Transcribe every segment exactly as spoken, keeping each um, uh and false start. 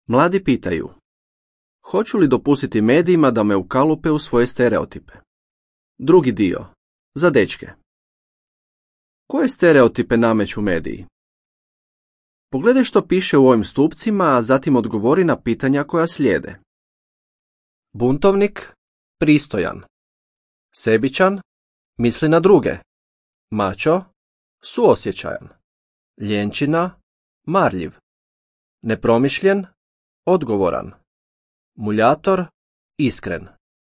Mladi pitaju: hoću li dopustiti medijima da me ukalupe u svoje stereotipe? Drugi dio. Za dečke. Koje stereotipe nameću mediji? Pogledaj što piše u ovim stupcima, a zatim odgovori na pitanja koja slijede. Buntovnik, pristojan. Sebičan, misli na druge. Mačo, suosjećajan. Ljenčina, marljiv. Nepromišljen, odgovoran. Muljator, iskren.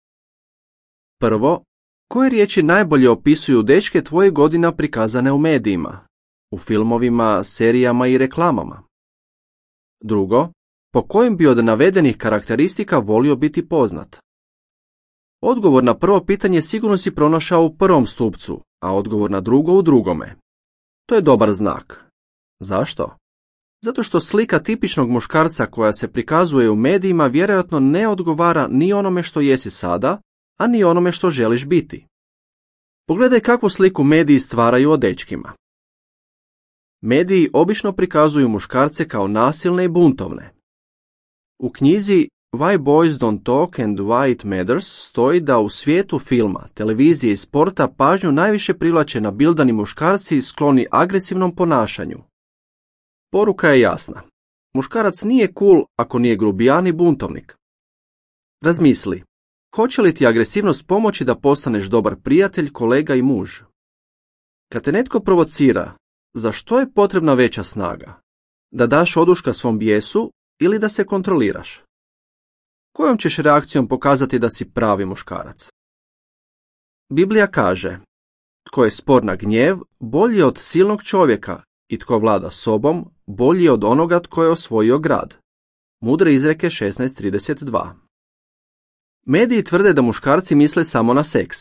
Prvo, koje riječi najbolje opisuju dečke tvojih godina prikazane u medijima, u filmovima, serijama i reklamama? Drugo, po kojim bi od navedenih karakteristika volio biti poznat? Odgovor na prvo pitanje sigurno si pronašao u prvom stupcu, a odgovor na drugo u drugome. To je dobar znak. Zašto? Zato što slika tipičnog muškarca koja se prikazuje u medijima vjerojatno ne odgovara ni onome što jesi sada, a ni onome što želiš biti. Pogledaj kakvu sliku mediji stvaraju o dečkima. Mediji obično prikazuju muškarce kao nasilne i buntovne. U knjizi Why Boys Don't Talk and Why It Matters stoji da u svijetu filma, televizije i sporta pažnju najviše privlače nabildani muškarci skloni agresivnom ponašanju. Poruka je jasna. Muškarac nije cool ako nije grubijan i buntovnik. Razmisli, hoće li ti agresivnost pomoći da postaneš dobar prijatelj, kolega i muž? Kad te netko provocira, za što je potrebna veća snaga? Da daš oduška svom bijesu ili da se kontroliraš? Kojom ćeš reakcijom pokazati da si pravi muškarac? Biblija kaže: tko je spor na gnjev, bolji je od silnog čovjeka, i tko vlada sobom, bolji je od onoga tko je osvojio grad. Mudre izreke šesnaest trideset dva. Mediji tvrde da muškarci misle samo na seks.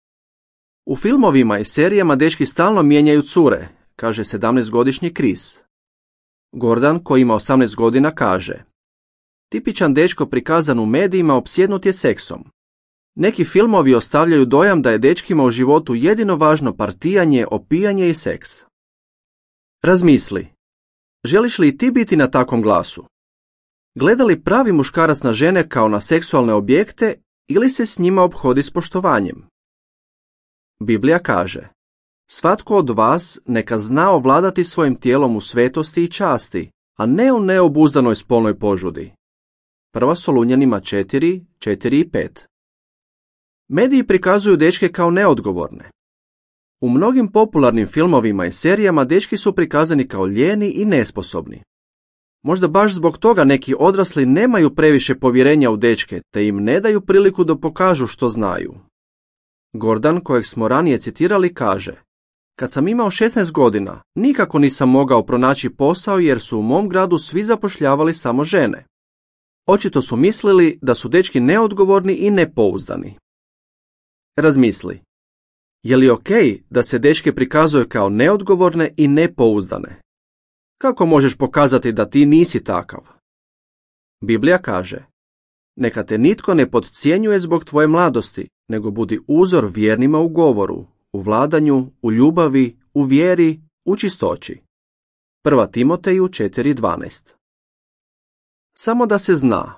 U filmovima i serijama dečki stalno mijenjaju cure, kaže sedamnaestogodišnji Chris. Gordon, koji ima osamnaest godina, kaže: tipičan dečko prikazan u medijima opsjednut je seksom. Neki filmovi ostavljaju dojam da je dečkima u životu jedino važno partijanje, opijanje i seks. Razmisli, želiš li i ti biti na takvom glasu? Gleda li pravi muškarac na žene kao na seksualne objekte ili se s njima ophodi s poštovanjem? Biblija kaže: svatko od vas neka zna ovladati svojim tijelom u svetosti i časti, a ne u neobuzdanoj spolnoj požudi. Prva Solunjanima četiri, četiri i pet. Mediji prikazuju dečke kao neodgovorne. U mnogim popularnim filmovima i serijama dečki su prikazani kao lijeni i nesposobni. Možda baš zbog toga neki odrasli nemaju previše povjerenja u dečke, te im ne daju priliku da pokažu što znaju. Gordon, kojeg smo ranije citirali, kaže: kad sam imao šesnaest godina, nikako nisam mogao pronaći posao jer su u mom gradu svi zapošljavali samo žene. Očito su mislili da su dečki neodgovorni i nepouzdani. Razmisli, je li okej da se dečke prikazuje kao neodgovorne i nepouzdane? Kako možeš pokazati da ti nisi takav? Biblija kaže: neka te nitko ne podcjenjuje zbog tvoje mladosti, nego budi uzor vjernima u govoru, u vladanju, u ljubavi, u vjeri, u čistoći. Prva Timoteju četiri dvanaest. Samo da se zna.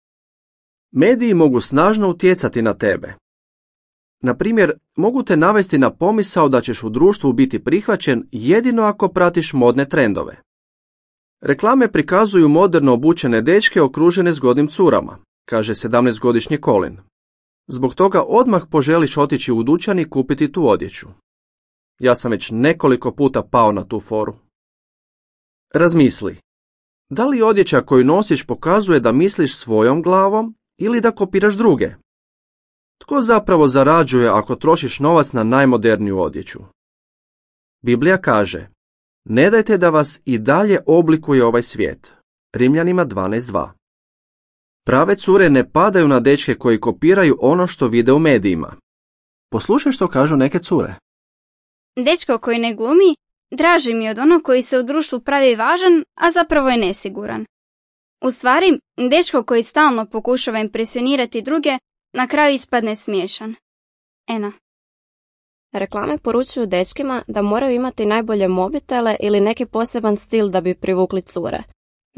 Mediji mogu snažno utjecati na tebe. Na primjer, mogu te navesti na pomisao da ćeš u društvu biti prihvaćen jedino ako pratiš modne trendove. Reklame prikazuju moderno obučene dečke okružene zgodnim curama, kaže sedamnaestogodišnji Colin. Zbog toga odmah poželiš otići u dućan i kupiti tu odjeću. Ja sam već nekoliko puta pao na tu foru. Razmisli, da li odjeća koju nosiš pokazuje da misliš svojom glavom ili da kopiraš druge? Tko zapravo zarađuje ako trošiš novac na najmoderniju odjeću? Biblija kaže: ne dajte da vas i dalje oblikuje ovaj svijet. Rimljanima dvanaest dva. Prave cure ne padaju na dečke koji kopiraju ono što vide u medijima. Poslušaj što kažu neke cure. Dečko koji ne glumi, draži mi od onog koji se u društvu pravi važan, a zapravo je nesiguran. U stvari, dečko koji stalno pokušava impresionirati druge, na kraju ispadne smiješan. Ena. Reklame poručuju dečkima da moraju imati najbolje mobitele ili neki poseban stil da bi privukli cure.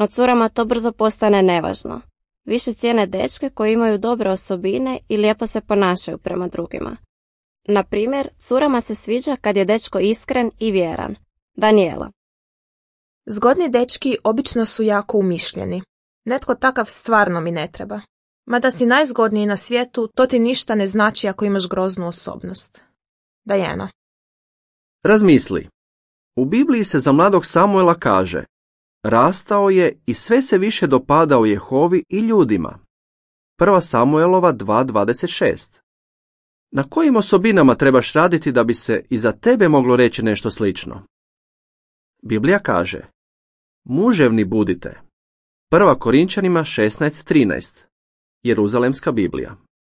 no curama to brzo postane nevažno. Više cijene dečke koji imaju dobre osobine i lijepo se ponašaju prema drugima. Na primjer, curama se sviđa kad je dečko iskren i vjeran. Daniela. Zgodni dečki obično su jako umišljeni. Netko takav stvarno mi ne treba. Mada si najzgodniji na svijetu, to ti ništa ne znači ako imaš groznu osobnost. Diana. Razmisli. U Bibliji se za mladog Samuela kaže: rastao je i sve se više dopadao Jehovi i ljudima. Prva Samuelova dva dvadeset šest. Na kojim osobinama trebaš raditi da bi se i za tebe moglo reći nešto slično? Biblija kaže: muževni budite. Prva Korinčanima šesnaest trinaest. Jeruzalemska Biblija.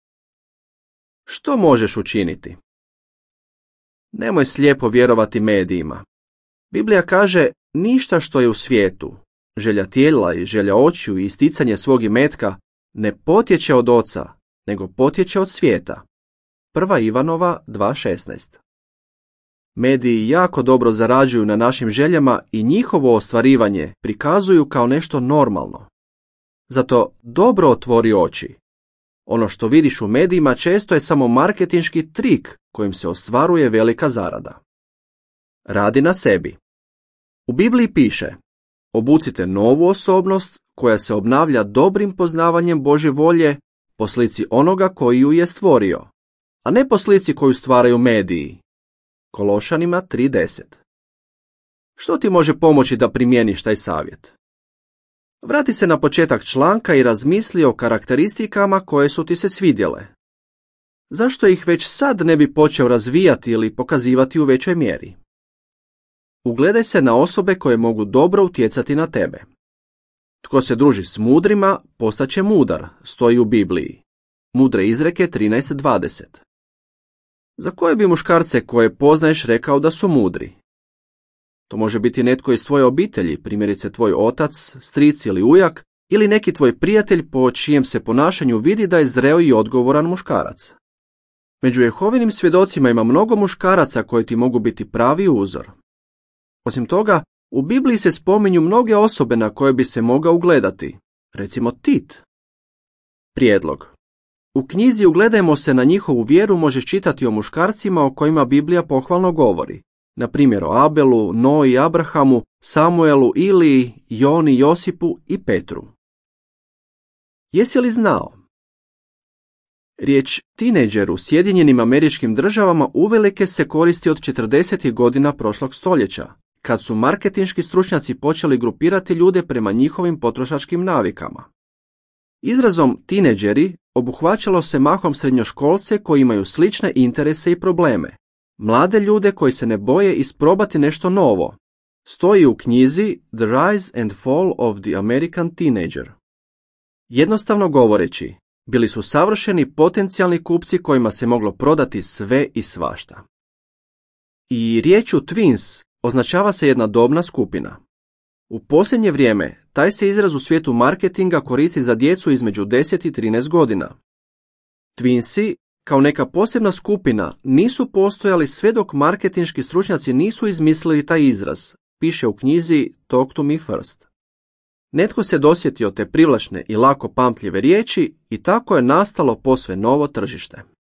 Što možeš učiniti? Nemoj slijepo vjerovati medijima. Biblija kaže: ništa što je u svijetu, želja tijela i želja očiju i isticanje svog imetka, ne potječe od oca, nego potječe od svijeta. Prva Ivanova dva šesnaest. Mediji jako dobro zarađuju na našim željama i njihovo ostvarivanje prikazuju kao nešto normalno. Zato dobro otvori oči. Ono što vidiš u medijima često je samo marketinški trik kojim se ostvaruje velika zarada. Radi na sebi. U Bibliji piše: obucite novu osobnost koja se obnavlja dobrim poznavanjem Božje volje po slici onoga koji ju je stvorio, a ne po slici koju stvaraju mediji. Kološanima tri deset. Što ti može pomoći da primjeniš taj savjet? Vrati se na početak članka i razmisli o karakteristikama koje su ti se svidjele. Zašto ih već sad ne bi počeo razvijati ili pokazivati u većoj mjeri? Ugledaj se na osobe koje mogu dobro utjecati na tebe. Tko se druži s mudrima, postaće mudar, stoji u Bibliji. Mudre izreke trinaest dvadeset. Za koje bi muškarce koje poznaješ rekao da su mudri? To može biti netko iz tvoje obitelji, primjerice tvoj otac, stric ili ujak, ili neki tvoj prijatelj po čijem se ponašanju vidi da je zreo i odgovoran muškarac. Među Jehovinim svjedocima ima mnogo muškaraca koji ti mogu biti pravi uzor. Osim toga, u Bibliji se spominju mnoge osobe na koje bi se mogao ugledati, recimo Tit. Prijedlog. U knjizi Ugledajmo se na njihovu vjeru možeš čitati o muškarcima o kojima Biblija pohvalno govori, na primjer o Abelu, Noji, Abrahamu, Samuelu, Iliji, Joni, Josipu i Petru. Jesi li znao? Riječ tinejdžer u Sjedinjenim Američkim Državama uvelike se koristi od četrdesetih godina prošlog stoljeća, kad su marketinški stručnjaci počeli grupirati ljude prema njihovim potrošačkim navikama. Izrazom tinejdžeri obuhvaćalo se mahom srednjoškolce koji imaju slične interese i probleme, mlade ljude koji se ne boje isprobati nešto novo. Stoji u knjizi The Rise and Fall of the American Teenager. Jednostavno govoreći, bili su savršeni potencijalni kupci kojima se moglo prodati sve i svašta. I riječju twins označava se jedna dobna skupina. U posljednje vrijeme taj se izraz u svijetu marketinga koristi za djecu između deset i trinaest godina. Twinsi, kao neka posebna skupina, nisu postojali sve dok marketinški stručnjaci nisu izmislili taj izraz, piše u knjizi Talk to me first. Netko se dosjetio te privlačne i lako pamtljive riječi i tako je nastalo posve novo tržište.